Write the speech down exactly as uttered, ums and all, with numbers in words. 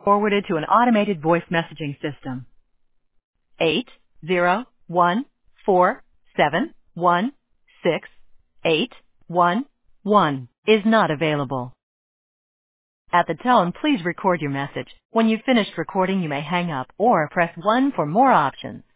Forwarded to an automated voice messaging system. Eight zero one four seven one six eight one one is not available. At the tone, please record your message. When you've finished recording, you may hang up or press one for more options.